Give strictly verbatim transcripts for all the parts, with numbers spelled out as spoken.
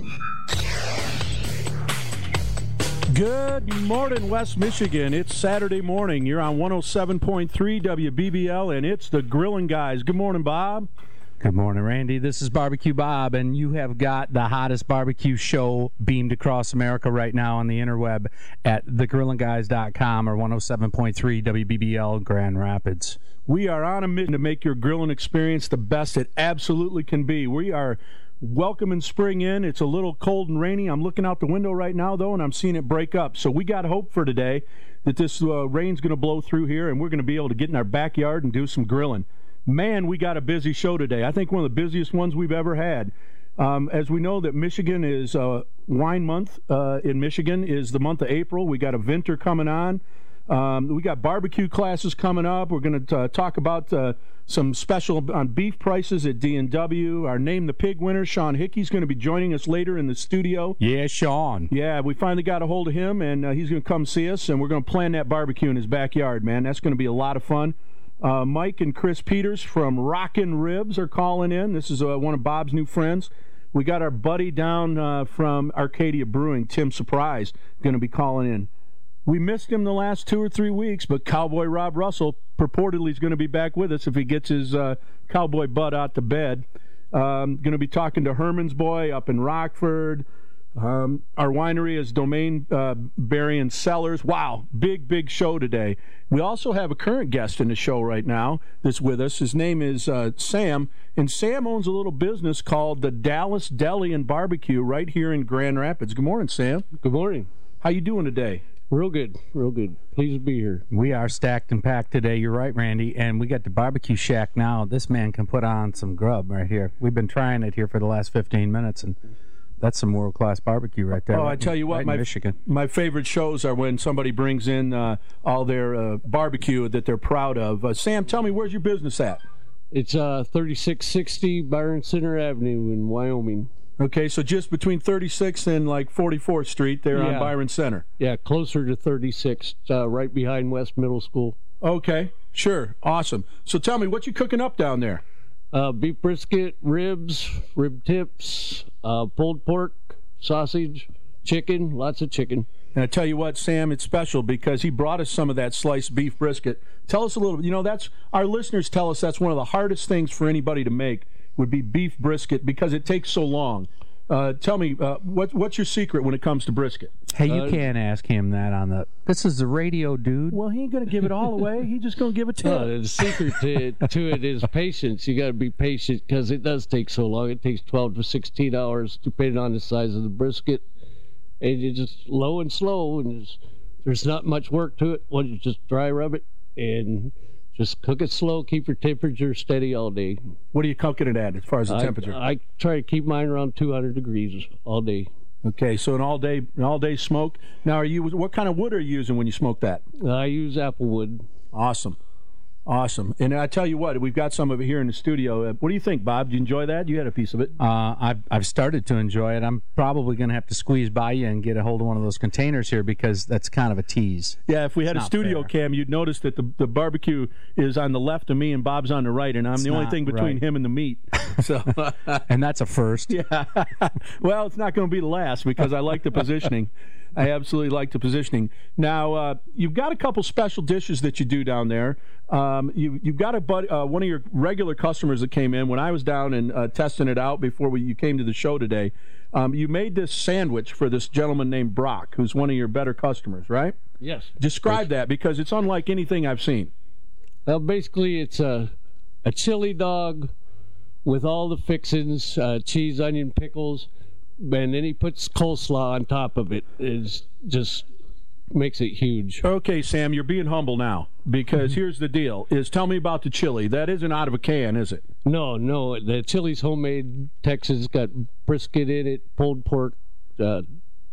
Good morning, West Michigan. It's Saturday morning. You're on one oh seven point three W B B L, and it's the Grilling Guys. Good morning, Bob. Good morning, Randy. This is Barbecue Bob, and you have got the hottest barbecue show beamed across America right now on the interweb at the grilling guys dot com or one oh seven point three W B B L Grand Rapids. We are on a mission to make your grilling experience the best it absolutely can be. We are welcoming spring in. It's a little cold and rainy. I'm looking out the window right now, though, and I'm seeing it break up. So we got hope for today that this uh, rain's going to blow through here, and we're going to be able to get in our backyard and do some grilling. Man, we got a busy show today. I think one of the busiest ones we've ever had. Um, as we know that Michigan is uh, wine month uh, in Michigan is the month of April. We got a winter coming on. Um, we got barbecue classes coming up. We're going to uh, talk about uh, some special on beef prices at D and W. Our Name the Pig winner, Sean Hickey's going to be joining us later in the studio. Yeah, Sean. Yeah, we finally got a hold of him, and uh, he's going to come see us, and we're going to plan that barbecue in his backyard, man. That's going to be a lot of fun. Uh, Mike and Chris Peters from Rockin' Ribs are calling in. This is uh, one of Bob's new friends. We got our buddy down uh, from Arcadia Brewing, Tim Surprise, going to be calling in. We missed him the last two or three weeks, but Cowboy Rob Russell purportedly is going to be back with us if he gets his uh, cowboy butt out to bed. Um, going to be talking to Herman's Boy up in Rockford. Um, our winery is Domain uh, Berry and Cellars. Wow, big, big show today. We also have a current guest in the show right now that's with us. His name is uh, Sam, and Sam owns a little business called the Dallas Deli and Barbecue right here in Grand Rapids. Good morning, Sam. Good morning. How you doing today? Real good, real good. Pleased to be here. We are stacked and packed today. You're right, Randy. And we got the barbecue shack now. This man can put on some grub right here. We've been trying it here for the last fifteen minutes, and that's some world-class barbecue right there. Oh, right I tell you what, right my, Michigan. my favorite shows are when somebody brings in uh, all their uh, barbecue that they're proud of. Uh, Sam, tell me, where's your business at? It's uh, thirty-six sixty Byron Center Avenue in Wyoming. Okay, so just between thirty-sixth and like forty-fourth Street there yeah. on Byron Center. Yeah, closer to thirty-sixth, uh, right behind West Middle School. Okay, sure, awesome. So tell me, what you cooking up down there? Uh, beef brisket, ribs, rib tips, uh, pulled pork, sausage, chicken, lots of chicken. And I tell you what, Sam, it's special because he brought us some of that sliced beef brisket. Tell us a little bit. You know, that's our listeners tell us that's one of the hardest things for anybody to make would be beef brisket because it takes so long. Uh, tell me, uh, what, what's your secret when it comes to brisket? Hey, you Uh, can't ask him that on the... This is the radio, dude. Well, he ain't going to give it all away. He's just going to give it to Uh, you. the secret to, to it is patience. You got to be patient because it does take so long. It takes twelve to sixteen hours, depending on the size of the brisket. And you just low and slow, and there's, there's not much work to it. Well, you just dry rub it and just cook it slow. Keep your temperature steady all day. What are you cooking it at as far as the I, temperature? I try to keep mine around two hundred degrees all day. Okay, so an all-day an all-day smoke. Now, are you what kind of wood are you using when you smoke that? I use apple wood. Awesome. Awesome. And I tell you what, we've got some of it here in the studio. Uh, what do you think, Bob? Did you enjoy that? You had a piece of it. Uh, I've, I've started to enjoy it. I'm probably going to have to squeeze by you and get a hold of one of those containers here because that's kind of a tease. Yeah, if we had a Not studio fair. cam, you'd notice that the, the barbecue is on the left of me and Bob's on the right, and I'm It's the only not thing between right. him and the meat. So, And that's a first. yeah. Well, it's not going to be the last because I like the positioning. I absolutely like the positioning. Now, uh, you've got a couple special dishes that you do down there. Um, you, you've got a bud, uh, one of your regular customers that came in when I was down and uh, testing it out before we, you came to the show today. Um, you made this sandwich for this gentleman named Brock, who's one of your better customers, right? Yes. Describe that because it's unlike anything I've seen. Well, basically, it's a a chili dog with all the fixings, uh, cheese, onion, pickles, and then he puts coleslaw on top of it. It's just makes it huge. Okay, Sam, you're being humble now because here's the deal: is tell me about the chili. That isn't out of a can, is it? No, no, the chili's homemade. Texas got brisket in it, pulled pork. Uh,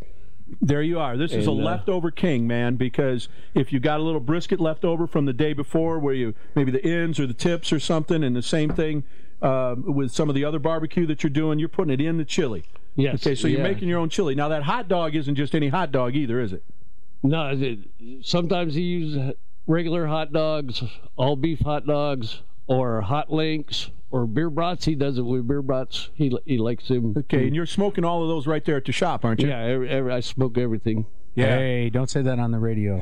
There you are. This is a And, uh, leftover king, man, because if you got a little brisket left over from the day before where you maybe the ends or the tips or something, and the same thing uh, with some of the other barbecue that you're doing, you're putting it in the chili. yes. Okay, so you're yeah. making your own chili. Now, that hot dog isn't just any hot dog either, is it? No, it, sometimes you use regular hot dogs, all beef hot dogs, or hot links, or beer brats. He does it with beer brats. He he likes them. Okay, and you're smoking all of those right there at the shop, aren't you? Yeah, every, every, I smoke everything. Yeah. Hey, don't say that on the radio.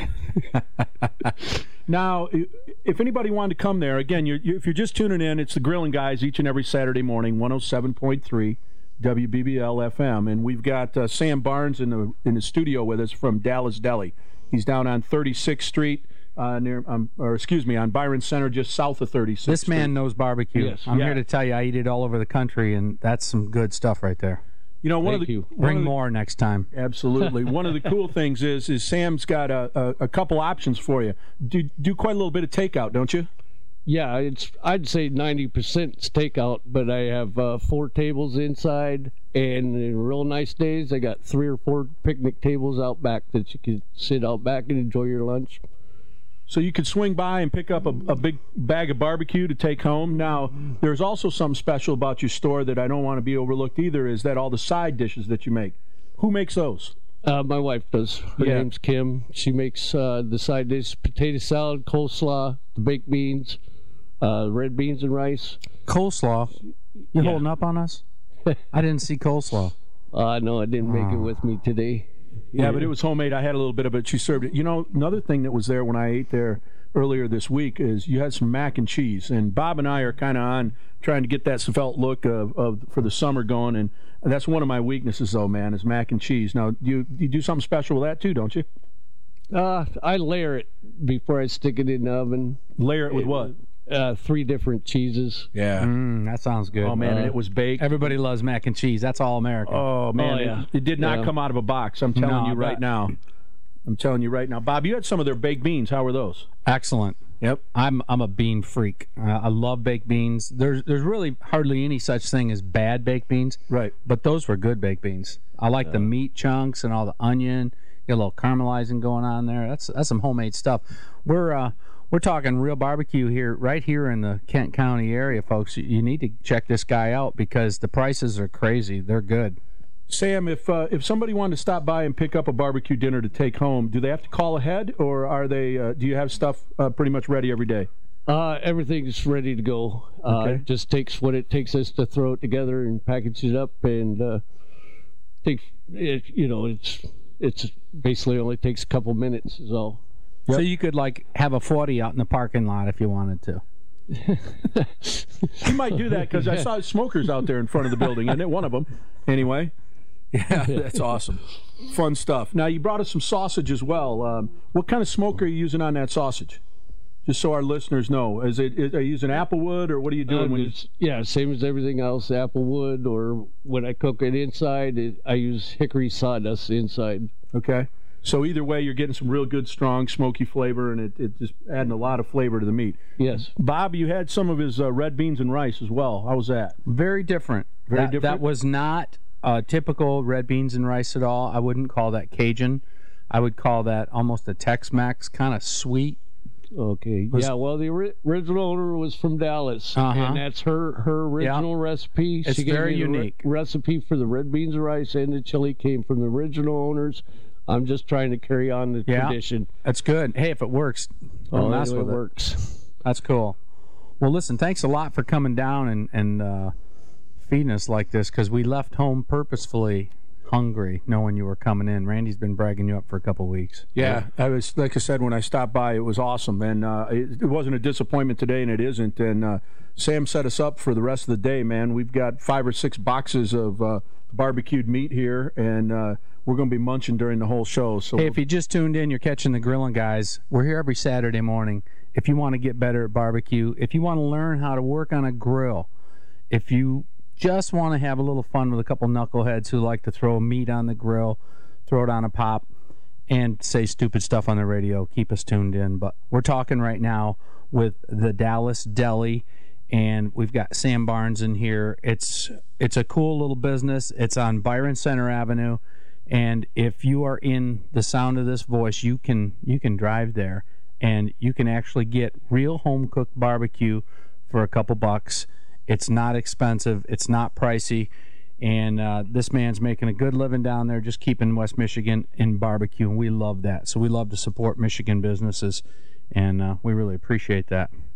Now, if anybody wanted to come there, again, you're, you, if you're just tuning in, it's the Grilling Guys each and every Saturday morning, one oh seven point three W B B L F M, and we've got uh, Sam Barnes in the in the studio with us from Dallas Deli. He's down on thirty-sixth Street, uh, near, um, or excuse me, on Byron Center, just south of thirty-sixth This Street. man knows barbecue. Yes. I'm Yeah. here to tell you, I eat it all over the country, and that's some good stuff right there. You know, one Thank of the you. one Bring of the- more next time. Absolutely. One of the cool things is is Sam's got a, a, a couple options for you. Do do quite a little bit of takeout, don't you? Yeah, it's I'd say ninety percent is takeout, but I have uh, four tables inside, and in real nice days, I got three or four picnic tables out back that you can sit out back and enjoy your lunch. So you could swing by and pick up a, a big bag of barbecue to take home. Now, there's also something special about your store that I don't want to be overlooked either, is that all the side dishes that you make. Who makes those? Uh, my wife does. Her Yeah. name's Kim. She makes uh, the side dish: potato salad, coleslaw, the baked beans, uh, red beans and rice. Coleslaw. You Yeah. holding up on us? I didn't see coleslaw. Uh, no, I didn't make it with me today. Yeah, but it was homemade. I had a little bit of it. She served it. You know, another thing that was there when I ate there earlier this week is you had some mac and cheese. And Bob and I are kind of on trying to get that svelte look of, of for the summer going. And that's one of my weaknesses, though, man, is mac and cheese. Now, do you, you do something special with that, too, don't you? Uh, I layer it before I stick it in the oven. Layer it with what? Uh, three different cheeses. Yeah. Mm, that sounds good. Oh, man, and it was baked. Everybody loves mac and cheese. That's all American. Oh, man, Oh, yeah. it, it did not Yeah. come out of a box. I'm telling No, you right that- now. I'm telling you right now. Bob, you had some of their baked beans. How were those? Excellent. Yep. I'm I'm a bean freak. Uh, I love baked beans. There's there's really hardly any such thing as bad baked beans. Right. But those were good baked beans. I like the meat chunks and all the onion. Get a little caramelizing going on there. That's that's some homemade stuff. We're uh, we're talking real barbecue here, right here in the Kent County area, folks. You need to check this guy out because the prices are crazy. They're good. Sam, if uh, if somebody wanted to stop by and pick up a barbecue dinner to take home, do they have to call ahead, or are they? Uh, do you have stuff uh, pretty much ready every day? Uh, everything's ready to go. Uh, Okay. It just takes what it takes us to throw it together and package it up, and uh, takes it. You know, it's it's basically only takes a couple minutes is all. So you could like have a forty out in the parking lot if you wanted to. He might do that because I saw smokers out there in front of the building, and one of them, anyway. Yeah, that's awesome. Fun stuff. Now, you brought us some sausage as well. Um, what kind of smoke are you using on that sausage? Just so our listeners know. Is it, is, are you using Applewood, or what are you doing? Um, when you, it's- yeah, same as everything else. Applewood, or when I cook it inside, it, I use hickory sawdust inside. okay. So either way, you're getting some real good, strong, smoky flavor, and it, it just adding a lot of flavor to the meat. Yes. Bob, you had some of his uh, red beans and rice as well. How was that? Very different. Very that, different? That was not uh, typical red beans and rice at all. I wouldn't call that Cajun. I would call that almost a Tex-Mex, kind of sweet. Okay. Was- yeah. Well, the ori- original owner was from Dallas, Uh-huh. and that's her her original recipe. It's she gave very me the re- unique. recipe for the red beans and rice and the chili came from the original owners. I'm just trying to carry on the Yeah. tradition. That's good. Hey, if it works, don't Oh, mess anyway, with it it. works. That's cool. Well, listen, thanks a lot for coming down and, and uh, feeding us like this because we left home purposefully hungry knowing you were coming in. Randy's been bragging you up for a couple weeks. Yeah, I was like I said when I stopped by, it was awesome, and uh, it, it wasn't a disappointment today, and it isn't. And uh, Sam set us up for the rest of the day, man. We've got five or six boxes of uh, barbecued meat here, and uh, we're going to be munching during the whole show. So Hey, if you just tuned in, you're catching the Grilling Guys. We're here every Saturday morning. If you want to get better at barbecue, if you want to learn how to work on a grill, if you just want to have a little fun with a couple knuckleheads who like to throw meat on the grill, throw it on a pop, and say stupid stuff on the radio, keep us tuned in. But we're talking right now with the Dallas Deli, and we've got Sam Barnes in here. It's it's a cool little business. It's on Byron Center Avenue, and if you are in the sound of this voice, you can you can drive there, and you can actually get real home cooked barbecue for a couple bucks. It's not expensive. It's not pricey. And uh, this man's making a good living down there just keeping West Michigan in barbecue, and we love that. So we love to support Michigan businesses, and uh, we really appreciate that.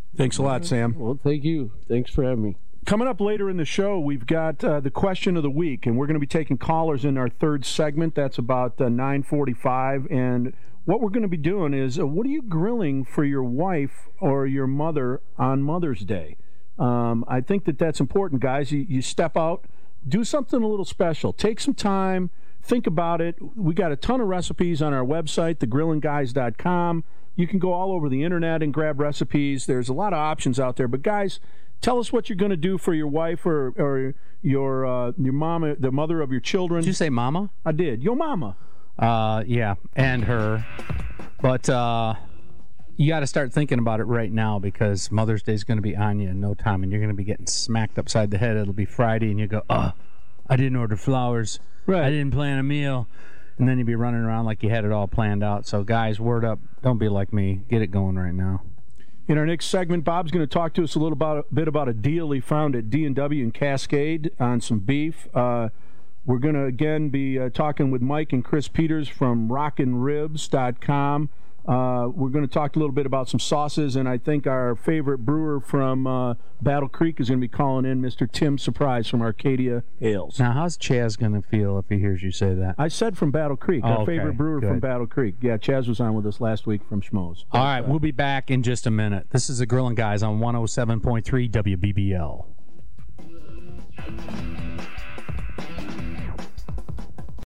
Thanks a lot, Sam. Well, thank you. Thanks for having me. Coming up later in the show, we've got uh, the question of the week, and we're going to be taking callers in our third segment. That's about uh, nine forty-five, and what we're going to be doing is, uh, what are you grilling for your wife or your mother on Mother's Day? Um, I think that that's important, guys. You, you step out, do something a little special. Take some time, think about it. We got a ton of recipes on our website, the grilling guys dot com. You can go all over the internet and grab recipes. There's a lot of options out there, but guys, tell us what you're going to do for your wife or, or your uh, your mama, the mother of your children. Did you say mama? I did. Your mama. Uh, yeah, and her. But uh, you got to start thinking about it right now because Mother's Day is going to be on you in no time, and you're going to be getting smacked upside the head. It'll be Friday, and you go, oh, I didn't order flowers. Right. I didn't plan a meal. And then you'd be running around like you had it all planned out. So, guys, word up. Don't be like me. Get it going right now. In our next segment, Bob's going to talk to us a little about, a bit about a deal he found at D and W in Cascade on some beef. Uh, we're going to, again, be uh, talking with Mike and Chris Peters from rockin ribs dot com. Uh, we're going to talk a little bit about some sauces, and I think our favorite brewer from uh, Battle Creek is going to be calling in, Mister Tim Surprise from Arcadia Ales. Now, how's Chaz going to feel if he hears you say that? I said from Battle Creek, oh, our okay. favorite brewer Good. from Battle Creek. Yeah, Chaz was on with us last week from Schmoes. All right, we'll be back in just a minute. This is the Grilling Guys on one oh seven point three W B B L.